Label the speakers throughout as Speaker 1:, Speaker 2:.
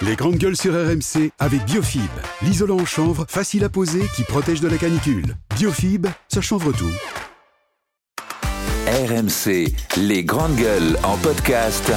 Speaker 1: Les grandes gueules sur RMC avec Biofib, l'isolant en chanvre facile à poser qui protège de la canicule. Biofib, ça chanvre tout.
Speaker 2: RMC, les grandes gueules en podcast.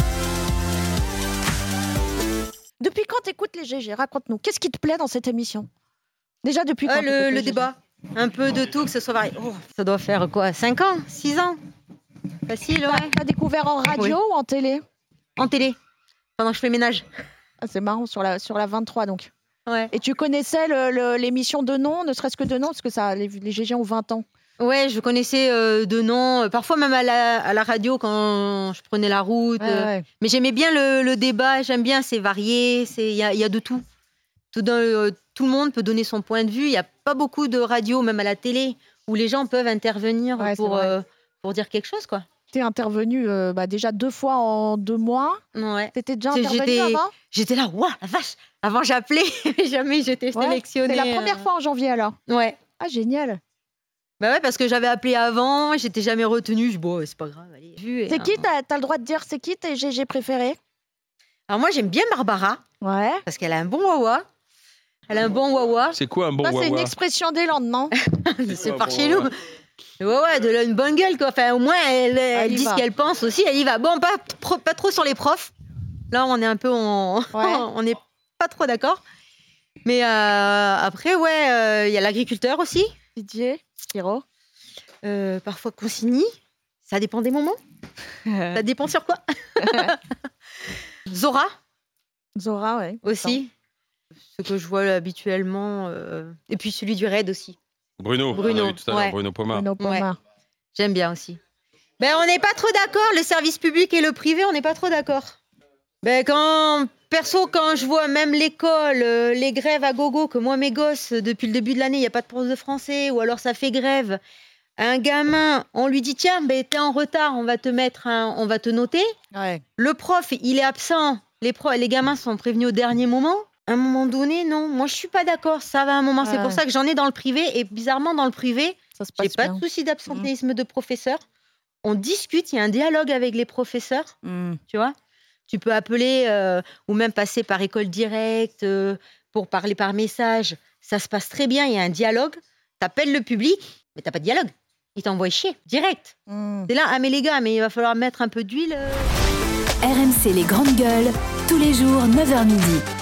Speaker 3: Depuis quand t'écoutes les GG ? Raconte-nous. Qu'est-ce qui te plaît dans cette émission ? Déjà depuis quand
Speaker 4: le débat. Un peu de tout, que ce soit varié. Oh, ça doit faire quoi ? 5 ans ? 6 ans ? Facile, ouais.
Speaker 3: T'as découvert en radio ou en télé ?
Speaker 4: En télé, pendant que je fais ménage.
Speaker 3: Ah, c'est marrant, sur la 23 donc.
Speaker 4: Ouais.
Speaker 3: Et tu connaissais l'émission de nom, ne serait-ce que de nom, parce que ça, les GG ont 20 ans.
Speaker 4: Ouais, je connaissais de nom, parfois même à la radio quand je prenais la route.
Speaker 3: Ouais.
Speaker 4: Mais j'aimais bien le débat, j'aime bien, c'est varié, il y a de tout. Tout le monde peut donner son point de vue. Il n'y a pas beaucoup de radios, même à la télé, où les gens peuvent intervenir pour dire quelque chose, quoi.
Speaker 3: T'es intervenu déjà 2 fois en 2 mois.
Speaker 4: Ouais.
Speaker 3: T'étais déjà intervenu avant ?
Speaker 4: J'étais là, waouh, la vache. Avant, j'appelais, mais jamais j'étais sélectionnée.
Speaker 3: C'est la première fois en janvier, alors ?
Speaker 4: Ouais.
Speaker 3: Ah, génial.
Speaker 4: Bah ouais, parce que j'avais appelé avant, j'étais jamais retenue. Bon, c'est pas grave, allez.
Speaker 3: C'est qui, t'as le droit de dire, c'est qui tes GG préférés ?
Speaker 4: Alors moi, j'aime bien Barbara.
Speaker 3: Ouais.
Speaker 4: Parce qu'elle a un bon wawa.
Speaker 5: C'est quoi un bon wawa ?
Speaker 3: C'est une expression des Landes, non ?
Speaker 4: C'est par chez nous. Ouais, une bonne gueule, quoi. Enfin, au moins, elle dit ce qu'elle pense aussi, elle y va. Bon, pas trop sur les profs. Là, on est un peu on n'est pas trop d'accord. Mais après, il y a l'agriculteur aussi.
Speaker 3: Didier, Spiro.
Speaker 4: Parfois Consigny. Ça dépend des moments. Ça dépend sur quoi. Zora,
Speaker 3: ouais.
Speaker 4: aussi. Ce que je vois habituellement. Et puis celui du Raid aussi.
Speaker 5: Bruno. On a vu tout à l'heure, Bruno Pomar.
Speaker 3: Ouais.
Speaker 4: J'aime bien aussi. On n'est pas trop d'accord. Le service public et le privé, on n'est pas trop d'accord. Quand je vois même l'école, les grèves à gogo, que moi, mes gosses, depuis le début de l'année, il n'y a pas de prof de français, ou alors ça fait grève. Un gamin, on lui dit, tiens, t'es en retard, on va te noter.
Speaker 3: Ouais.
Speaker 4: Le prof, il est absent. Les gamins sont prévenus au dernier moment. À un moment donné, non. Moi, je suis pas d'accord. Ça va à un moment. C'est pour ça que j'en ai dans le privé. Et bizarrement, dans le privé,
Speaker 3: ça se passe
Speaker 4: j'ai pas de souci d'absentéisme de professeur. On discute, il y a un dialogue avec les professeurs. Tu vois ? Tu peux appeler ou même passer par école directe pour parler par message. Ça se passe très bien. Il y a un dialogue. T'appelles le public, mais t'as pas de dialogue. Ils t'envoient chier, direct. T'es là, mais les gars, mais il va falloir mettre un peu d'huile.
Speaker 6: RMC les grandes gueules, tous les jours, 9h midi.